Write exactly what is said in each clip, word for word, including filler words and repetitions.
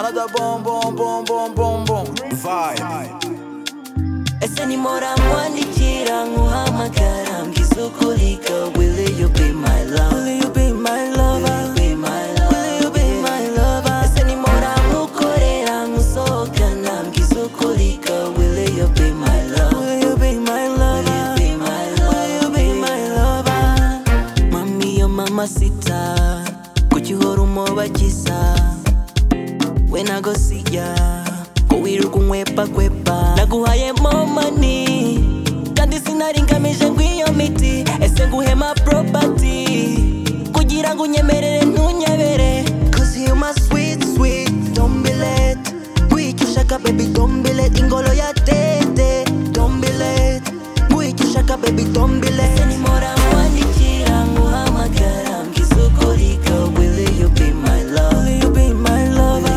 Another bomb, bomb, bomb, bomb, bomb, bomb. Vibe. Ese ni mora mwandikira nkuhamagara mbwisukurika. Will you be my love? Will you be my lover? Will you be my love? Will you be my lover? Ese ni mora nkukorera nkusohokana mbwisukurika. Will you be my love? Will you be my lover? Will you be my love? Will you be my lover? Mami yo mamacita, kuchihora umobakisa. When I go see ya, wiruka unkwepa kwepa. Naguhaye more money kandi sinaringamije ngwiyo miti. Ese nguhema property kugira ngo unyemerere ntunyebere. Cause you my sweet sweet, don't be late. Wikishaka baby don't be late. Ingolo ya tete, don't be late. Wikishaka baby don't be late. Ese ni mora mwandikira nkuhamagara mbwisukurika. Will you be my love? Will you be my lover?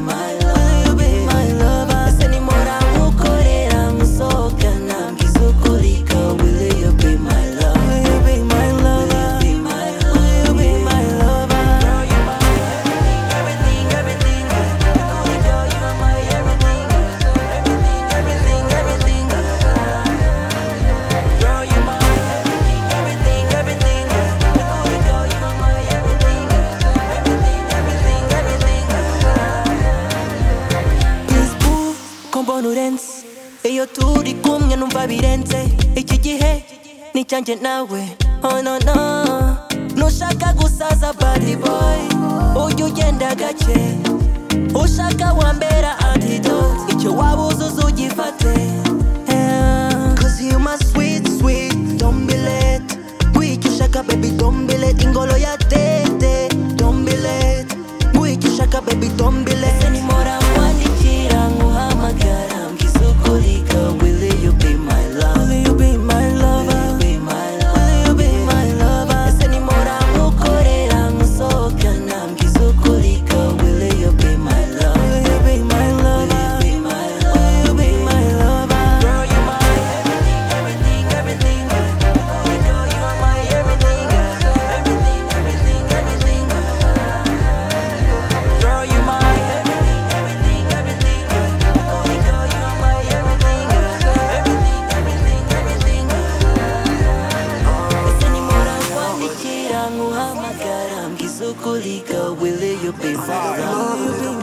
Iyo turi kumwe numva birenze. Iki gihe ni cyanjye nawe, oh no no. Nushaka gusaza bad boy, ujya ugenda gake. Ushaka wambera antidote, icyo wabuzuza ugifate. Cause you my sweet sweet, don't be late. Wikishaka baby don't be late. Ingolo ya tete, don't be late. Wikishaka baby don't be late. Ese ni mora mwandikira nkuhamagara mbwisukurika. Will you be my love? Will you be my lover? Will you be my love? Will you be my lover? Ese ni mora nkukorera nkusohokana mbwisukurika. Will you be my love? Will you be my lover? Will you be my love? Will you be my lover? Girl, you're my everything, everything, everything. Girl, you are my everything, everything, everything, everything. Girl, you're my everything, everything, everything. Girl, you are my everything, everything, everything, everything. Ese ni mora mwandikira nkuhamagara mbwisukurika. Will you be my love?